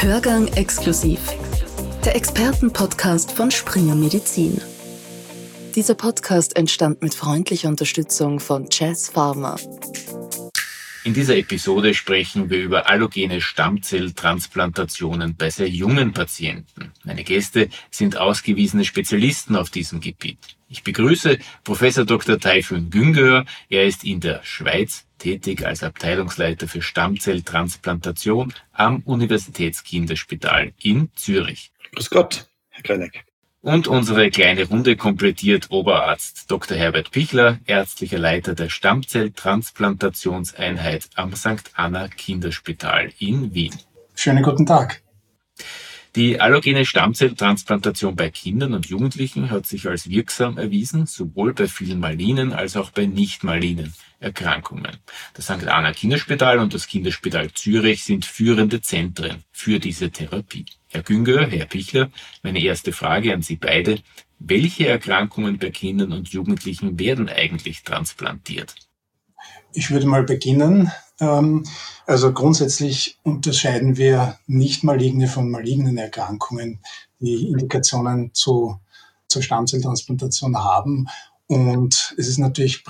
Hörgang exklusiv. Der Expertenpodcast von Springer Medizin. Dieser Podcast entstand mit freundlicher Unterstützung von Jazz Pharma. In dieser Episode sprechen wir über allogene Stammzelltransplantationen bei sehr jungen Patienten. Meine Gäste sind ausgewiesene Spezialisten auf diesem Gebiet. Ich begrüße Professor Dr. Tayfun Güngör. Er ist in der Schweiz tätig als Abteilungsleiter für Stammzelltransplantation am Universitätskinderspital in Zürich. Grüß Gott, Herr Kreineck. Und unsere kleine Runde komplettiert Oberarzt Dr. Herbert Pichler, ärztlicher Leiter der Stammzelltransplantationseinheit am St. Anna Kinderspital in Wien. Schönen guten Tag. Die allogene Stammzelltransplantation bei Kindern und Jugendlichen hat sich als wirksam erwiesen, sowohl bei vielen malignen als auch bei nicht malignen Erkrankungen. Das St. Anna Kinderspital und das Kinderspital Zürich sind führende Zentren für diese Therapie. Herr Güngör, Herr Pichler, meine erste Frage an Sie beide. Welche Erkrankungen bei Kindern und Jugendlichen werden eigentlich transplantiert? Ich würde mal beginnen. Also grundsätzlich unterscheiden wir nicht maligne von malignen Erkrankungen, die Indikationen zur Stammzelltransplantation haben. Und es ist natürlich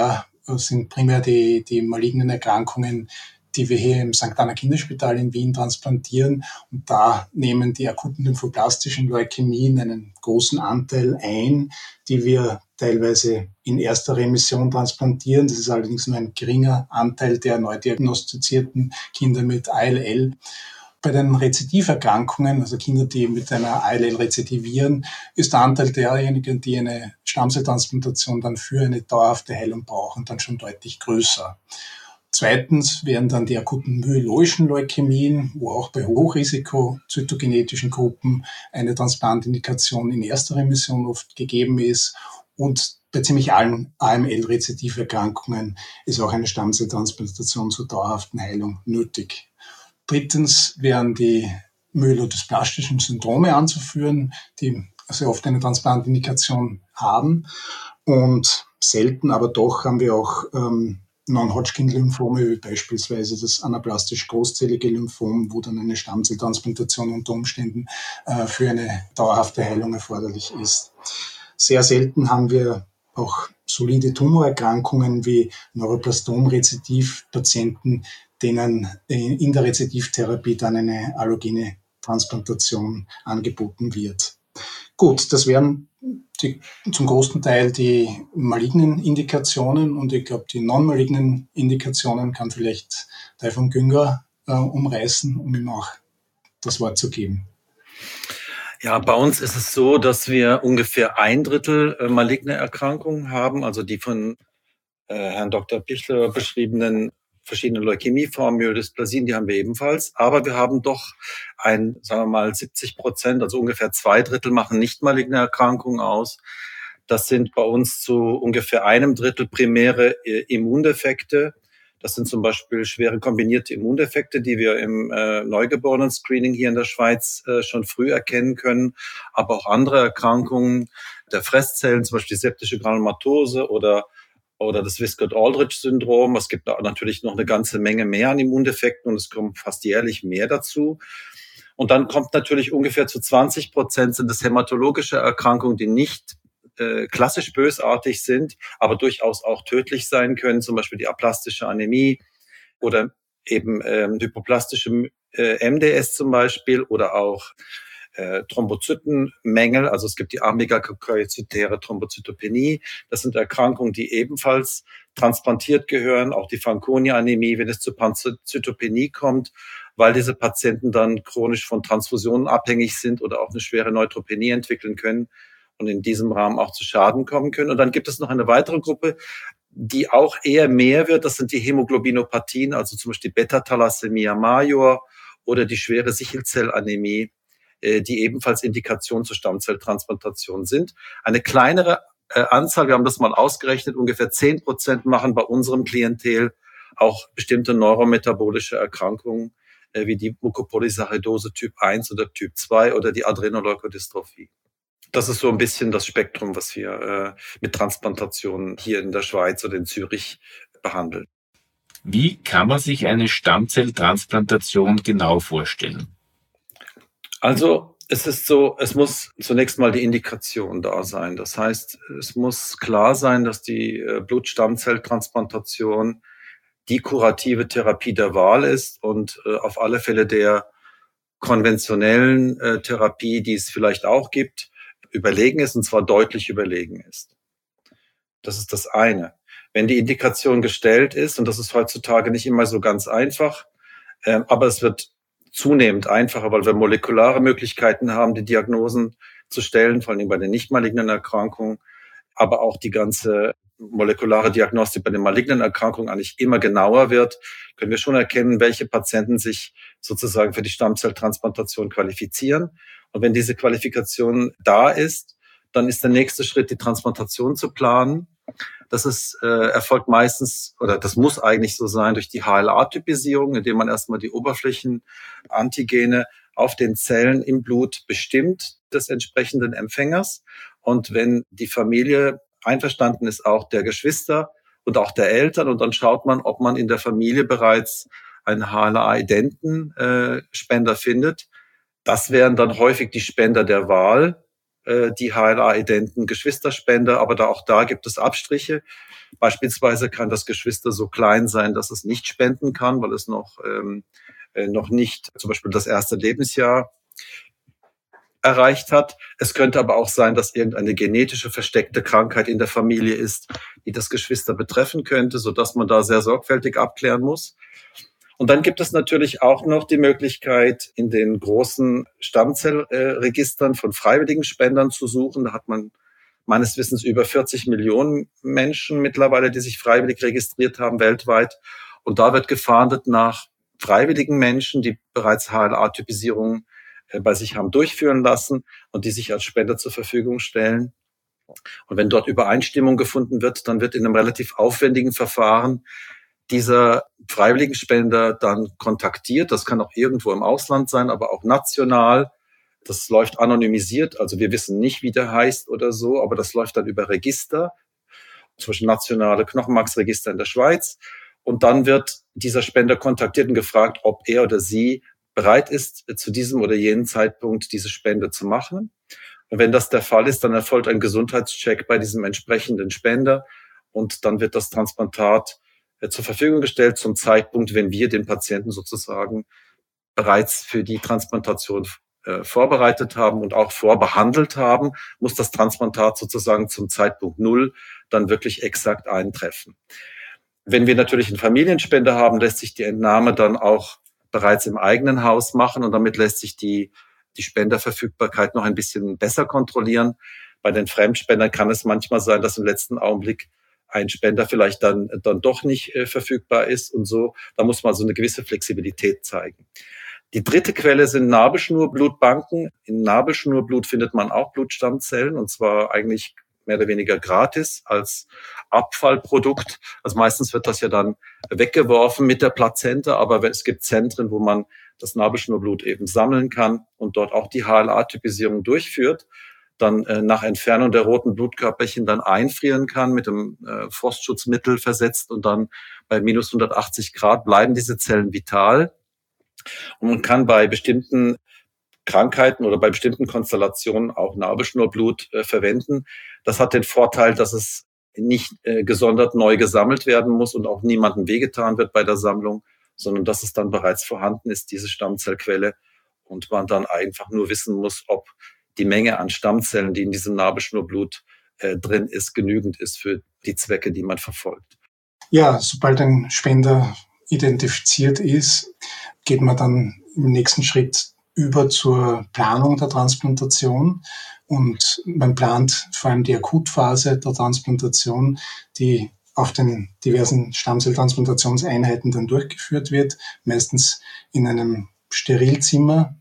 sind primär die malignen Erkrankungen, die wir hier im St. Anna Kinderspital in Wien transplantieren. Und da nehmen die akuten lymphoblastischen Leukämien einen großen Anteil ein, die wir teilweise in erster Remission transplantieren. Das ist allerdings nur ein geringer Anteil der neu diagnostizierten Kinder mit ALL. Bei den Rezidiverkrankungen, also Kinder, die mit einer ALL rezidivieren, ist der Anteil derjenigen, die eine Stammzelltransplantation dann für eine dauerhafte Heilung brauchen, dann schon deutlich größer. Zweitens wären dann die akuten myeloischen Leukämien, wo auch bei Hochrisiko-zytogenetischen Gruppen eine Transplantindikation in erster Remission oft gegeben ist. Und bei ziemlich allen AML-Rezidiverkrankungen ist auch eine Stammzelltransplantation zur dauerhaften Heilung nötig. Drittens wären die myelodysplasischen Syndrome anzuführen, die sehr oft eine Transplantindikation haben. Und selten, aber doch haben wir auch Non-Hodgkin-Lymphome, wie beispielsweise das anaplastisch großzellige Lymphom, wo dann eine Stammzelltransplantation unter Umständen für eine dauerhafte Heilung erforderlich ist. Sehr selten haben wir auch solide Tumorerkrankungen wie Neuroblastom-Rezidiv-Patienten, denen in der Rezidivtherapie dann eine allogene Transplantation angeboten wird. Gut, das wären zum großen Teil die malignen Indikationen, und ich glaube, die non-malignen Indikationen kann vielleicht Tayfun Güngör umreißen, um ihm auch das Wort zu geben. Ja, bei uns ist es so, dass wir ungefähr 1/3 maligne Erkrankungen haben, also die von Herrn Dr. Pichler beschriebenen verschiedene Leukämieformen, Myelodysplasien, die haben wir ebenfalls. Aber wir haben doch sagen wir mal 70%, also ungefähr 2/3 machen nicht maligne Erkrankungen aus. Das sind bei uns zu ungefähr 1/3 primäre Immundefekte. Das sind zum Beispiel schwere kombinierte Immundefekte, die wir im Neugeborenen-Screening hier in der Schweiz schon früh erkennen können. Aber auch andere Erkrankungen der Fresszellen, zum Beispiel die septische Granulomatose oder das Wiskott-Aldrich-Syndrom. Es gibt natürlich noch eine ganze Menge mehr an Immundefekten und es kommt fast jährlich mehr dazu. Und dann kommt natürlich ungefähr zu 20% sind es hämatologische Erkrankungen, die nicht klassisch bösartig sind, aber durchaus auch tödlich sein können, zum Beispiel die aplastische Anämie oder eben hypoplastische MDS zum Beispiel oder auch Thrombozytenmängel, also es gibt die amegakaryozytäre Thrombozytopenie. Das sind Erkrankungen, die ebenfalls transplantiert gehören, auch die Fanconi-Anämie, wenn es zur Panzytopenie kommt, weil diese Patienten dann chronisch von Transfusionen abhängig sind oder auch eine schwere Neutropenie entwickeln können und in diesem Rahmen auch zu Schaden kommen können. Und dann gibt es noch eine weitere Gruppe, die auch eher mehr wird. Das sind die Hämoglobinopathien, also zum Beispiel Beta-Thalassämia major oder die schwere Sichelzellanämie, die ebenfalls Indikation zur Stammzelltransplantation sind. Eine kleinere Anzahl, wir haben das mal ausgerechnet, ungefähr 10% machen bei unserem Klientel auch bestimmte neurometabolische Erkrankungen, wie die Mukopolysaccharidose Typ 1 oder Typ 2 oder die Adrenoleukodystrophie. Das ist so ein bisschen das Spektrum, was wir mit Transplantationen hier in der Schweiz oder in Zürich behandeln. Wie kann man sich eine Stammzelltransplantation genau vorstellen? Also es ist so, es muss zunächst mal die Indikation da sein. Das heißt, es muss klar sein, dass die Blutstammzelltransplantation die kurative Therapie der Wahl ist und auf alle Fälle der konventionellen Therapie, die es vielleicht auch gibt, überlegen ist, und zwar deutlich überlegen ist. Das ist das eine. Wenn die Indikation gestellt ist, und das ist heutzutage nicht immer so ganz einfach, aber es wird zunehmend einfacher, weil wir molekulare Möglichkeiten haben, die Diagnosen zu stellen, vor allem bei den nicht malignen Erkrankungen, aber auch die ganze molekulare Diagnostik bei den malignen Erkrankungen eigentlich immer genauer wird, können wir schon erkennen, welche Patienten sich sozusagen für die Stammzelltransplantation qualifizieren. Und wenn diese Qualifikation da ist, dann ist der nächste Schritt, die Transplantation zu planen. Das ist, erfolgt meistens, oder das muss eigentlich so sein, durch die HLA-Typisierung, indem man erstmal die Oberflächenantigene auf den Zellen im Blut bestimmt des entsprechenden Empfängers. Und wenn die Familie einverstanden ist, auch der Geschwister und auch der Eltern, und dann schaut man, ob man in der Familie bereits einen HLA-identen Spender findet. Das wären dann häufig die Spender der Wahl, die HLA-identen Geschwisterspender, aber auch da gibt es Abstriche. Beispielsweise kann das Geschwister so klein sein, dass es nicht spenden kann, weil es noch nicht zum Beispiel das erste Lebensjahr erreicht hat. Es könnte aber auch sein, dass irgendeine genetische versteckte Krankheit in der Familie ist, die das Geschwister betreffen könnte, sodass man da sehr sorgfältig abklären muss. Und dann gibt es natürlich auch noch die Möglichkeit, in den großen Stammzellregistern von freiwilligen Spendern zu suchen. Da hat man meines Wissens über 40 Millionen Menschen mittlerweile, die sich freiwillig registriert haben weltweit. Und da wird gefahndet nach freiwilligen Menschen, die bereits HLA-Typisierung bei sich haben durchführen lassen und die sich als Spender zur Verfügung stellen. Und wenn dort Übereinstimmung gefunden wird, dann wird in einem relativ aufwendigen Verfahren dieser freiwilligen Spender dann kontaktiert. Das kann auch irgendwo im Ausland sein, aber auch national. Das läuft anonymisiert, also wir wissen nicht, wie der heißt oder so, aber das läuft dann über Register, zum Beispiel nationale Knochenmarksregister in der Schweiz. Und dann wird dieser Spender kontaktiert und gefragt, ob er oder sie bereit ist, zu diesem oder jenem Zeitpunkt diese Spende zu machen. Und wenn das der Fall ist, dann erfolgt ein Gesundheitscheck bei diesem entsprechenden Spender und dann wird das Transplantat zur Verfügung gestellt zum Zeitpunkt, wenn wir den Patienten sozusagen bereits für die Transplantation vorbereitet haben und auch vorbehandelt haben, muss das Transplantat sozusagen zum Zeitpunkt 0 dann wirklich exakt eintreffen. Wenn wir natürlich einen Familienspender haben, lässt sich die Entnahme dann auch bereits im eigenen Haus machen und damit lässt sich die Spenderverfügbarkeit noch ein bisschen besser kontrollieren. Bei den Fremdspendern kann es manchmal sein, dass im letzten Augenblick ein Spender vielleicht dann doch nicht verfügbar ist und so. Da muss man so eine gewisse Flexibilität zeigen. Die dritte Quelle sind Nabelschnurblutbanken. In Nabelschnurblut findet man auch Blutstammzellen und zwar eigentlich mehr oder weniger gratis als Abfallprodukt. Also meistens wird das ja dann weggeworfen mit der Plazenta, aber es gibt Zentren, wo man das Nabelschnurblut eben sammeln kann und dort auch die HLA-Typisierung durchführt, dann nach Entfernung der roten Blutkörperchen dann einfrieren kann, mit dem Frostschutzmittel versetzt und dann bei minus 180 Grad bleiben diese Zellen vital. Und man kann bei bestimmten Krankheiten oder bei bestimmten Konstellationen auch Nabelschnurblut verwenden. Das hat den Vorteil, dass es nicht gesondert neu gesammelt werden muss und auch niemandem wehgetan wird bei der Sammlung, sondern dass es dann bereits vorhanden ist, diese Stammzellquelle, und man dann einfach nur wissen muss, ob die Menge an Stammzellen, die in diesem Nabelschnurblut drin ist, genügend ist für die Zwecke, die man verfolgt. Ja, sobald ein Spender identifiziert ist, geht man dann im nächsten Schritt über zur Planung der Transplantation und man plant vor allem die Akutphase der Transplantation, die auf den diversen Stammzelltransplantationseinheiten dann durchgeführt wird, meistens in einem Sterilzimmer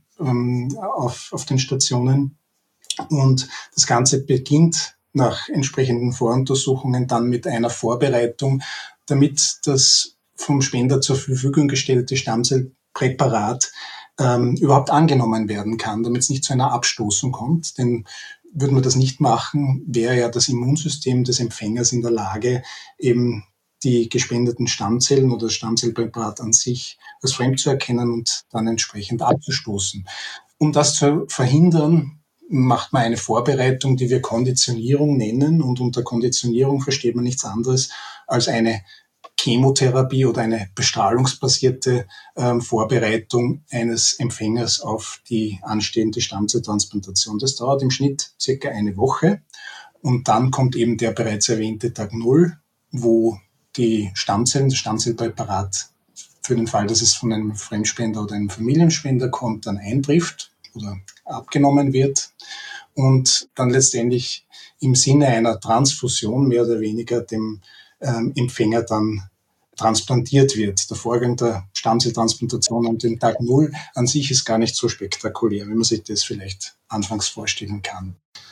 auf den Stationen. Und das Ganze beginnt nach entsprechenden Voruntersuchungen dann mit einer Vorbereitung, damit das vom Spender zur Verfügung gestellte Stammzellpräparat überhaupt angenommen werden kann, damit es nicht zu einer Abstoßung kommt. Denn würde man das nicht machen, wäre ja das Immunsystem des Empfängers in der Lage, eben die gespendeten Stammzellen oder das Stammzellpräparat an sich als fremd zu erkennen und dann entsprechend abzustoßen. Um das zu verhindern, macht man eine Vorbereitung, die wir Konditionierung nennen. Und unter Konditionierung versteht man nichts anderes als eine Chemotherapie oder eine bestrahlungsbasierte Vorbereitung eines Empfängers auf die anstehende Stammzelltransplantation. Das dauert im Schnitt circa eine Woche. Und dann kommt eben der bereits erwähnte Tag Null, wo die Stammzellen, das Stammzellpräparat für den Fall, dass es von einem Fremdspender oder einem Familienspender kommt, dann eintrifft oder abgenommen wird und dann letztendlich im Sinne einer Transfusion mehr oder weniger dem Empfänger dann transplantiert wird. Der Vorgang der Stammzelltransplantation an den Tag Null an sich ist gar nicht so spektakulär, wie man sich das vielleicht anfangs vorstellen kann.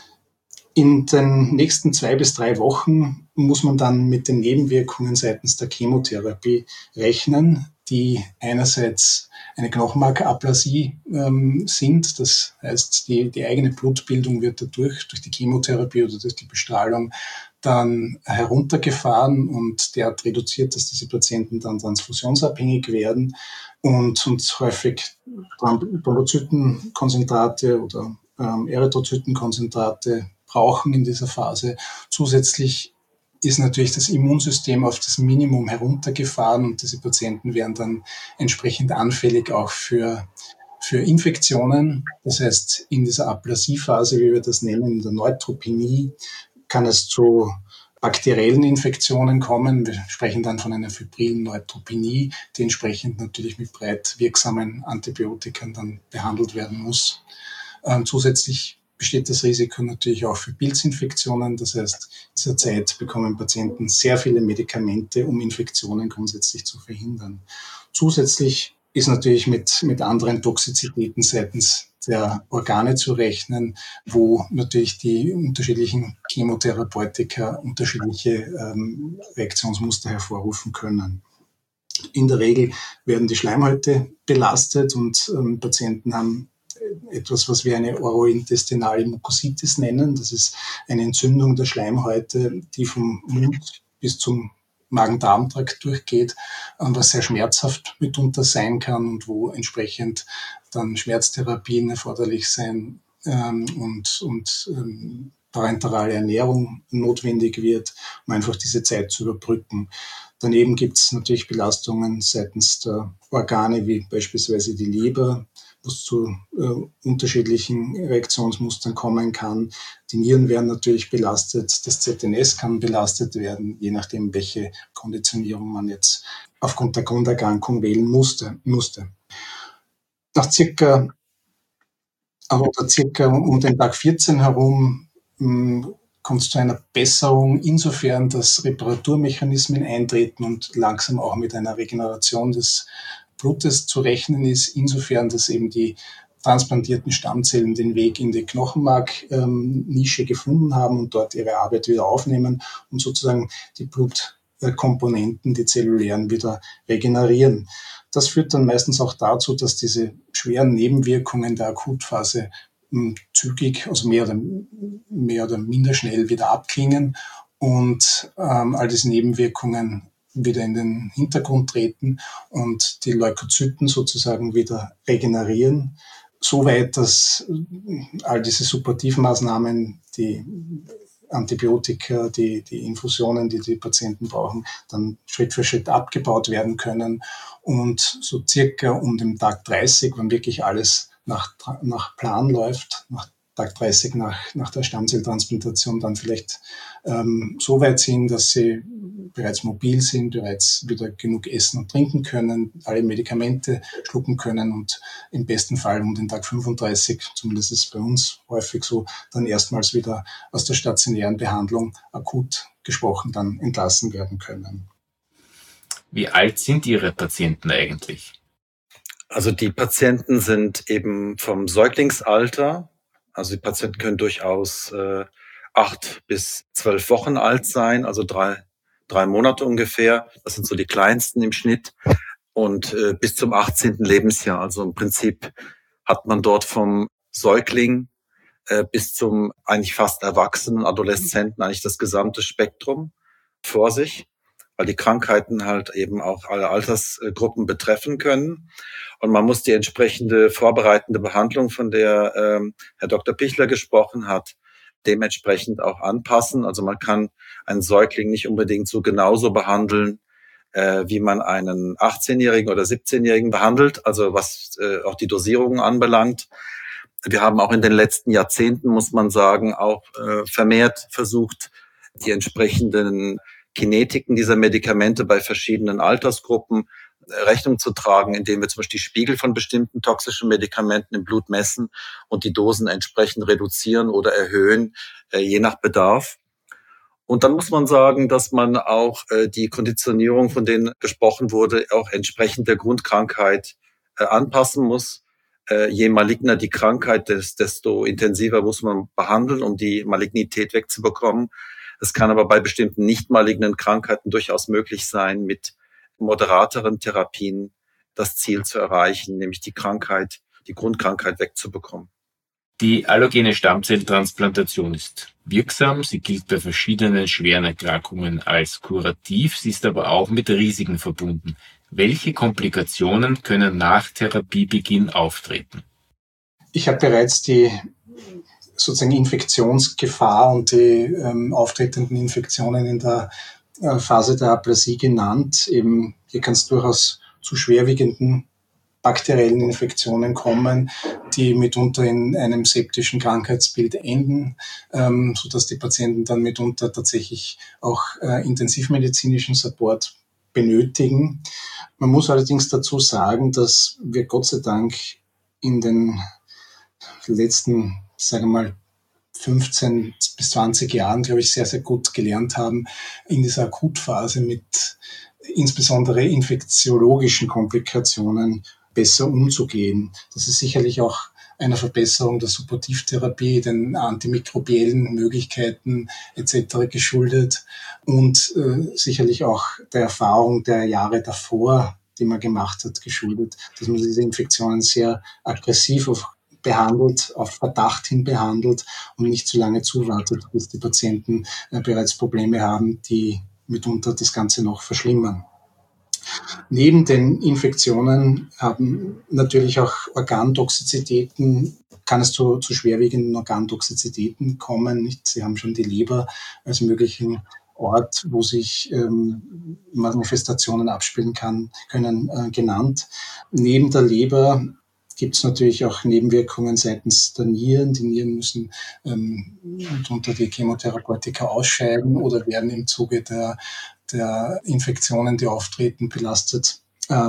In den nächsten 2 bis 3 Wochen muss man dann mit den Nebenwirkungen seitens der Chemotherapie rechnen, die einerseits eine Knochenmarkaplasie sind. Das heißt, die eigene Blutbildung wird durch die Chemotherapie oder durch die Bestrahlung dann heruntergefahren und derart reduziert, dass diese Patienten dann transfusionsabhängig werden und häufig Thrombozytenkonzentrate oder Erythrozytenkonzentrate brauchen in dieser Phase. Zusätzlich ist natürlich das Immunsystem auf das Minimum heruntergefahren und diese Patienten werden dann entsprechend anfällig auch für Infektionen. Das heißt, in dieser Aplasie-Phase, wie wir das nennen, in der Neutropenie, kann es zu bakteriellen Infektionen kommen. Wir sprechen dann von einer fibrilen Neutropenie, die entsprechend natürlich mit breit wirksamen Antibiotika dann behandelt werden muss. Zusätzlich besteht das Risiko natürlich auch für Pilzinfektionen. Das heißt, in dieser Zeit bekommen Patienten sehr viele Medikamente, um Infektionen grundsätzlich zu verhindern. Zusätzlich ist natürlich mit anderen Toxizitäten seitens der Organe zu rechnen, wo natürlich die unterschiedlichen Chemotherapeutika unterschiedliche Reaktionsmuster hervorrufen können. In der Regel werden die Schleimhäute belastet und Patienten haben etwas, was wir eine orointestinale Mukositis nennen. Das ist eine Entzündung der Schleimhäute, die vom Mund bis zum Magen-Darm-Trakt durchgeht, was sehr schmerzhaft mitunter sein kann und wo entsprechend dann Schmerztherapien erforderlich sein und parenterale Ernährung notwendig wird, um einfach diese Zeit zu überbrücken. Daneben gibt es natürlich Belastungen seitens der Organe, wie beispielsweise die Leber, wo es zu unterschiedlichen Reaktionsmustern kommen kann. Die Nieren werden natürlich belastet, das ZNS kann belastet werden, je nachdem, welche Konditionierung man jetzt aufgrund der Grunderkrankung wählen musste. Nach circa um den Tag 14 herum kommt es zu einer Besserung, insofern, dass Reparaturmechanismen eintreten und langsam auch mit einer Regeneration des Blutes zu rechnen ist, insofern, dass eben die transplantierten Stammzellen den Weg in die Knochenmarknische gefunden haben und dort ihre Arbeit wieder aufnehmen und sozusagen die Blutkomponenten, die zellulären, wieder regenerieren. Das führt dann meistens auch dazu, dass diese schweren Nebenwirkungen der Akutphase zügig, also mehr oder minder schnell wieder abklingen und all diese Nebenwirkungen wieder in den Hintergrund treten und die Leukozyten sozusagen wieder regenerieren, soweit, dass all diese Supportivmaßnahmen, die Antibiotika, die Infusionen, die die Patienten brauchen, dann Schritt für Schritt abgebaut werden können und so circa um den Tag 30, wenn wirklich alles nach Plan läuft, nach Tag 30 nach der Stammzelltransplantation dann vielleicht so weit sind, dass sie bereits mobil sind, bereits wieder genug essen und trinken können, alle Medikamente schlucken können und im besten Fall um den Tag 35, zumindest ist es bei uns häufig so, dann erstmals wieder aus der stationären Behandlung akut gesprochen dann entlassen werden können. Wie alt sind Ihre Patienten eigentlich? Also die Patienten sind eben vom Säuglingsalter. Also die Patienten können durchaus 8 bis 12 Wochen alt sein, also drei Monate ungefähr. Das sind so die kleinsten im Schnitt. Und bis zum 18. Lebensjahr. Also im Prinzip hat man dort vom Säugling bis zum eigentlich fast erwachsenen Adoleszenten eigentlich das gesamte Spektrum vor sich. weil die Krankheiten halt eben auch alle Altersgruppen betreffen können. Und man muss die entsprechende vorbereitende Behandlung, von der Herr Dr. Pichler gesprochen hat, dementsprechend auch anpassen. Also man kann einen Säugling nicht unbedingt so genauso behandeln, wie man einen 18-Jährigen oder 17-Jährigen behandelt, also was auch die Dosierungen anbelangt. Wir haben auch in den letzten Jahrzehnten, muss man sagen, auch vermehrt versucht, die entsprechenden Kinetiken dieser Medikamente bei verschiedenen Altersgruppen Rechnung zu tragen, indem wir zum Beispiel die Spiegel von bestimmten toxischen Medikamenten im Blut messen und die Dosen entsprechend reduzieren oder erhöhen, je nach Bedarf. Und dann muss man sagen, dass man auch die Konditionierung, von denen gesprochen wurde, auch entsprechend der Grundkrankheit anpassen muss. Je maligner die Krankheit ist, desto intensiver muss man behandeln, um die Malignität wegzubekommen. Es kann aber bei bestimmten nicht malignen Krankheiten durchaus möglich sein, mit moderateren Therapien das Ziel zu erreichen, nämlich die Grundkrankheit wegzubekommen. Die allogene Stammzelltransplantation ist wirksam. Sie gilt bei verschiedenen schweren Erkrankungen als kurativ. Sie ist aber auch mit Risiken verbunden. Welche Komplikationen können nach Therapiebeginn auftreten? Ich habe bereits die sozusagen Infektionsgefahr und die auftretenden Infektionen in der Phase der Aplasie genannt. Eben, hier kann es durchaus zu schwerwiegenden bakteriellen Infektionen kommen, die mitunter in einem septischen Krankheitsbild enden, sodass die Patienten dann mitunter tatsächlich auch intensivmedizinischen Support benötigen. Man muss allerdings dazu sagen, dass wir Gott sei Dank in den letzten, sagen wir mal, 15 bis 20 Jahren, glaube ich, sehr, sehr gut gelernt haben, in dieser Akutphase mit insbesondere infektiologischen Komplikationen besser umzugehen. Das ist sicherlich auch einer Verbesserung der Supportivtherapie, den antimikrobiellen Möglichkeiten etc. geschuldet und sicherlich auch der Erfahrung der Jahre davor, die man gemacht hat, geschuldet, dass man diese Infektionen sehr aggressiv behandelt, auf Verdacht hin behandelt und nicht zu lange zuwartet, bis die Patienten bereits Probleme haben, die mitunter das Ganze noch verschlimmern. Neben den Infektionen haben natürlich auch Organtoxizitäten, kann es zu schwerwiegenden Organtoxizitäten kommen. Nicht? Sie haben schon die Leber als möglichen Ort, wo sich Manifestationen abspielen können, genannt. Neben der Leber gibt es natürlich auch Nebenwirkungen seitens der Nieren. Die Nieren müssen unter die Chemotherapeutika ausscheiden oder werden im Zuge der Infektionen, die auftreten, belastet.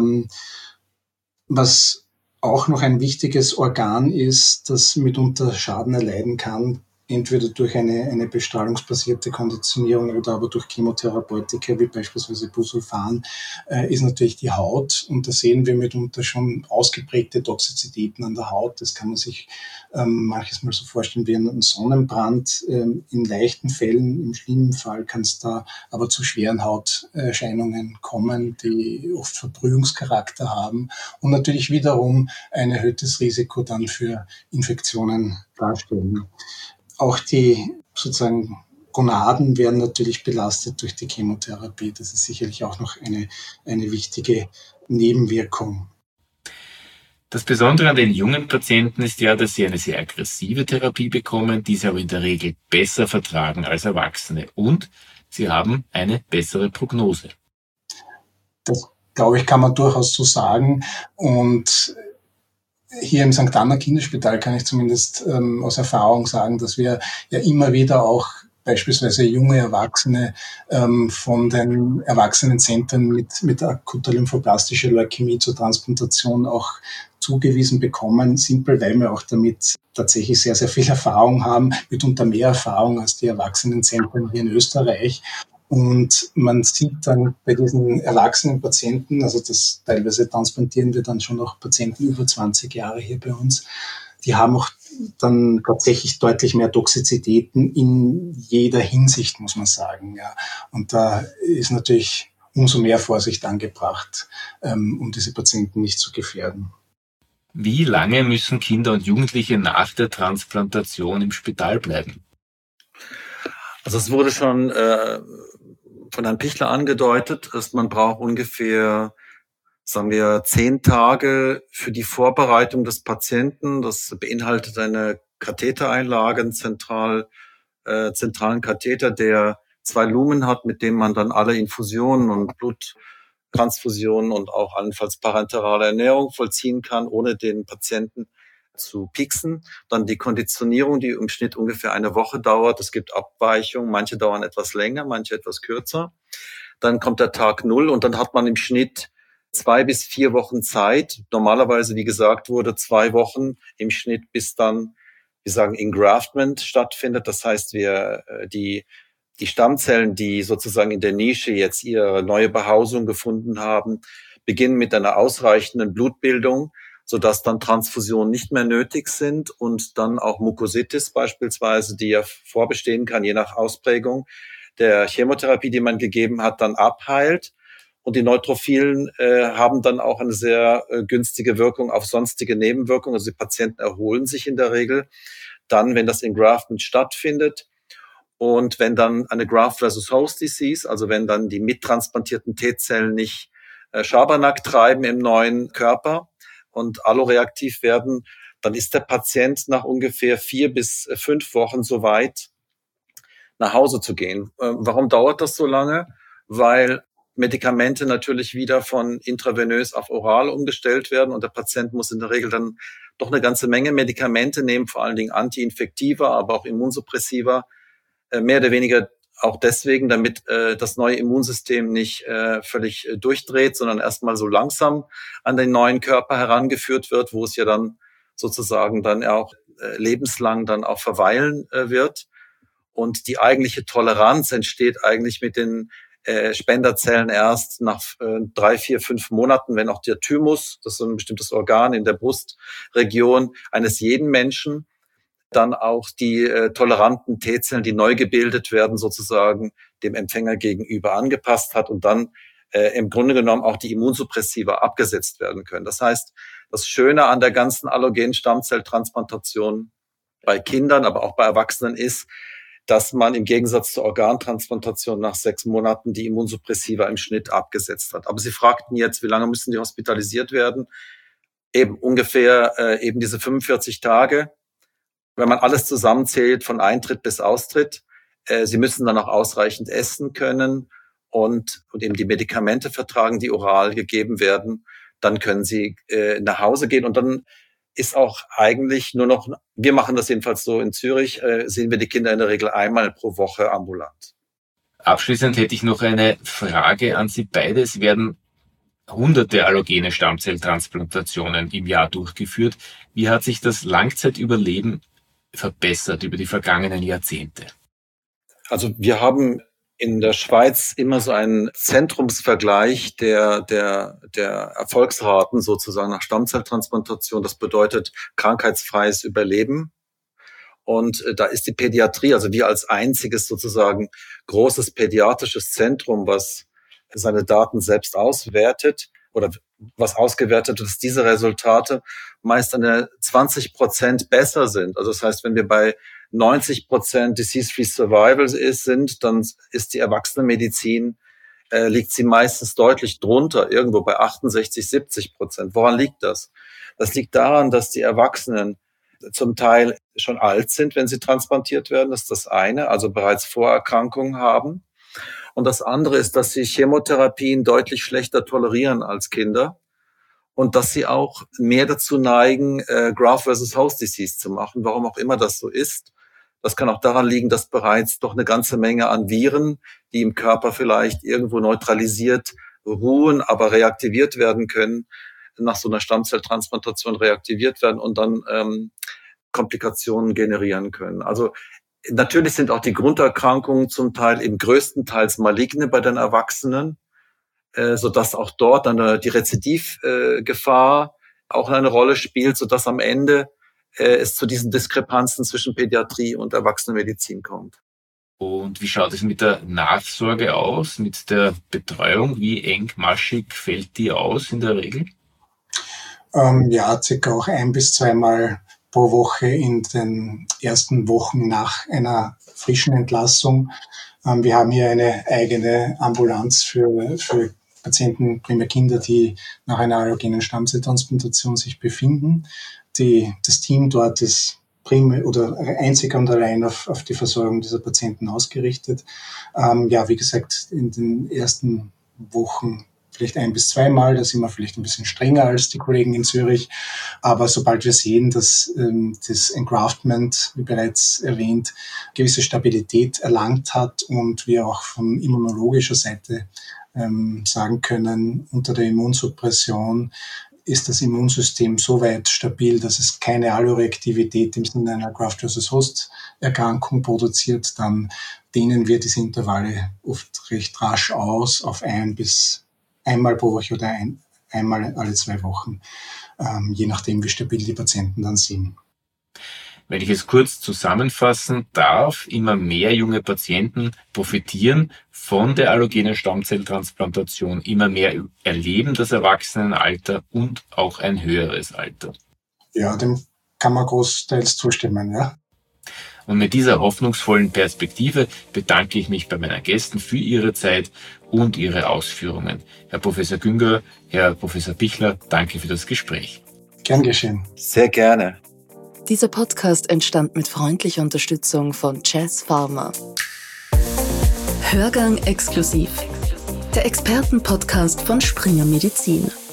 Was auch noch ein wichtiges Organ ist, das mitunter Schaden erleiden kann, entweder durch eine bestrahlungsbasierte Konditionierung oder aber durch Chemotherapeutika, wie beispielsweise Busulfan, ist natürlich die Haut. Und da sehen wir mitunter schon ausgeprägte Toxizitäten an der Haut. Das kann man sich manches Mal so vorstellen wie einen Sonnenbrand. In leichten Fällen, im schlimmen Fall kann es da aber zu schweren Hauterscheinungen kommen, die oft Verbrühungscharakter haben und natürlich wiederum ein erhöhtes Risiko dann für Infektionen darstellen. Auch die sozusagen Gonaden werden natürlich belastet durch die Chemotherapie. Das ist sicherlich auch noch eine wichtige Nebenwirkung. Das Besondere an den jungen Patienten ist ja, dass sie eine sehr aggressive Therapie bekommen, diese aber in der Regel besser vertragen als Erwachsene. Und sie haben eine bessere Prognose. Das, glaube ich, kann man durchaus so sagen. Und hier im St. Anna Kinderspital kann ich zumindest aus Erfahrung sagen, dass wir ja immer wieder auch beispielsweise junge Erwachsene von den Erwachsenenzentren mit akuter lymphoblastischer Leukämie zur Transplantation auch zugewiesen bekommen, simpel, weil wir auch damit tatsächlich sehr, sehr viel Erfahrung haben, mitunter mehr Erfahrung als die Erwachsenenzentren hier in Österreich. Und man sieht dann bei diesen erwachsenen Patienten, also das teilweise transplantieren wir dann schon noch Patienten über 20 Jahre hier bei uns, die haben auch dann tatsächlich deutlich mehr Toxizitäten in jeder Hinsicht, muss man sagen. Ja. Und da ist natürlich umso mehr Vorsicht angebracht, um diese Patienten nicht zu gefährden. Wie lange müssen Kinder und Jugendliche nach der Transplantation im Spital bleiben? Also es wurde schon von Herrn Pichler angedeutet, ist, man braucht ungefähr, sagen wir, 10 Tage für die Vorbereitung des Patienten. Das beinhaltet eine Kathetereinlage, einen zentralen Katheter, der 2 Lumen hat, mit dem man dann alle Infusionen und Bluttransfusionen und auch allenfalls parenterale Ernährung vollziehen kann, ohne den Patienten zu pieksen. Dann die Konditionierung, die im Schnitt ungefähr eine Woche dauert. Es gibt Abweichungen, manche dauern etwas länger, manche etwas kürzer. Dann kommt der Tag 0 und dann hat man im Schnitt 2 bis 4 Wochen Zeit. Normalerweise, wie gesagt wurde, 2 Wochen im Schnitt, bis dann, wir sagen, Engraftment stattfindet. Das heißt, die Stammzellen, die sozusagen in der Nische jetzt ihre neue Behausung gefunden haben, beginnen mit einer ausreichenden Blutbildung, sodass dann Transfusionen nicht mehr nötig sind und dann auch Mukositis beispielsweise, die ja vorbestehen kann, je nach Ausprägung der Chemotherapie, die man gegeben hat, dann abheilt. Und die Neutrophilen haben dann auch eine sehr günstige Wirkung auf sonstige Nebenwirkungen. Also die Patienten erholen sich in der Regel dann, wenn das Engraftment stattfindet. Und wenn dann eine Graft-versus-Host-Disease, also wenn dann die mittransplantierten T-Zellen nicht Schabernack treiben im neuen Körper und alloreaktiv werden, dann ist der Patient nach ungefähr 4 bis 5 Wochen so weit, nach Hause zu gehen. Warum dauert das so lange? Weil Medikamente natürlich wieder von intravenös auf oral umgestellt werden und der Patient muss in der Regel dann doch eine ganze Menge Medikamente nehmen, vor allen Dingen Antiinfektiva, aber auch Immunsuppressiva, mehr oder weniger auch deswegen, damit das neue Immunsystem nicht völlig durchdreht, sondern erstmal so langsam an den neuen Körper herangeführt wird, wo es ja dann sozusagen dann auch lebenslang dann auch verweilen wird. Und die eigentliche Toleranz entsteht eigentlich mit den Spenderzellen erst nach 3, 4, 5 Monaten, wenn auch der Thymus, das ist so ein bestimmtes Organ in der Brustregion eines jeden Menschen, dann auch die toleranten T-Zellen, die neu gebildet werden, sozusagen dem Empfänger gegenüber angepasst hat und dann im Grunde genommen auch die Immunsuppressiva abgesetzt werden können. Das heißt, das Schöne an der ganzen allogenen Stammzelltransplantation bei Kindern, aber auch bei Erwachsenen ist, dass man im Gegensatz zur Organtransplantation nach 6 Monaten die Immunsuppressiva im Schnitt abgesetzt hat. Aber Sie fragten jetzt, wie lange müssen die hospitalisiert werden? Eben ungefähr eben diese 45 Tage. Wenn man alles zusammenzählt, von Eintritt bis Austritt. Sie müssen dann auch ausreichend essen können und eben die Medikamente vertragen, die oral gegeben werden. Dann können Sie nach Hause gehen und dann ist auch eigentlich nur noch, wir machen das jedenfalls so in Zürich, sehen wir die Kinder in der Regel einmal pro Woche ambulant. Abschließend hätte ich noch eine Frage an Sie beide. Es werden hunderte allogene Stammzelltransplantationen im Jahr durchgeführt. Wie hat sich das Langzeitüberleben verbessert über die vergangenen Jahrzehnte? Also wir haben in der Schweiz immer so einen Zentrumsvergleich der Erfolgsraten sozusagen nach Stammzelltransplantation. Das bedeutet krankheitsfreies Überleben. Und da ist die Pädiatrie, also wir als einziges sozusagen großes pädiatrisches Zentrum, was seine Daten selbst auswertet oder was ausgewertet wird, dass diese Resultate meist eine 20% besser sind. Also das heißt, wenn wir bei 90% Disease-Free Survival sind, dann ist die Erwachsenenmedizin, liegt sie meistens deutlich drunter, irgendwo bei 68-70%. Woran liegt das? Das liegt daran, dass die Erwachsenen zum Teil schon alt sind, wenn sie transplantiert werden. Das ist das eine, also bereits Vorerkrankungen haben. Und das andere ist, dass sie Chemotherapien deutlich schlechter tolerieren als Kinder und dass sie auch mehr dazu neigen, Graft-versus-Host-Disease zu machen, warum auch immer das so ist. Das kann auch daran liegen, dass bereits doch eine ganze Menge an Viren, die im Körper vielleicht irgendwo neutralisiert ruhen, aber reaktiviert werden können, nach so einer Stammzelltransplantation reaktiviert werden und dann Komplikationen generieren können. Also natürlich sind auch die Grunderkrankungen zum Teil eben größtenteils maligne bei den Erwachsenen, sodass auch dort dann die Rezidivgefahr auch eine Rolle spielt, sodass am Ende es zu diesen Diskrepanzen zwischen Pädiatrie und Erwachsenenmedizin kommt. Und wie schaut es mit der Nachsorge aus, mit der Betreuung? Wie engmaschig fällt die aus in der Regel? Ja, circa auch 1- bis 2-mal pro Woche in den ersten Wochen nach einer frischen Entlassung. Wir haben hier eine eigene Ambulanz für Patienten, primär Kinder, die nach einer allogenen Stammzelltransplantation sich befinden. Das Team dort ist primär oder einzig und allein auf die Versorgung dieser Patienten ausgerichtet. Wie gesagt, in den ersten Wochen vielleicht 1 bis 2 Mal, da sind wir vielleicht ein bisschen strenger als die Kollegen in Zürich. Aber sobald wir sehen, dass das Engraftment, wie bereits erwähnt, gewisse Stabilität erlangt hat und wir auch von immunologischer Seite sagen können, unter der Immunsuppression ist das Immunsystem so weit stabil, dass es keine Alloreaktivität im Sinne einer Graft-versus-Host-Erkrankung produziert, dann dehnen wir diese Intervalle oft recht rasch aus auf einmal pro Woche oder einmal alle 2 Wochen, je nachdem, wie stabil die Patienten dann sind. Wenn ich es kurz zusammenfassen darf, immer mehr junge Patienten profitieren von der allogenen Stammzelltransplantation, immer mehr erleben das Erwachsenenalter und auch ein höheres Alter. Ja, dem kann man großteils zustimmen, ja. Und mit dieser hoffnungsvollen Perspektive bedanke ich mich bei meinen Gästen für ihre Zeit und ihre Ausführungen. Herr Professor Günger, Herr Professor Pichler, danke für das Gespräch. Gern geschehen. Sehr gerne. Dieser Podcast entstand mit freundlicher Unterstützung von Jazz Pharma. Hörgang exklusiv. Der Expertenpodcast von Springer Medizin.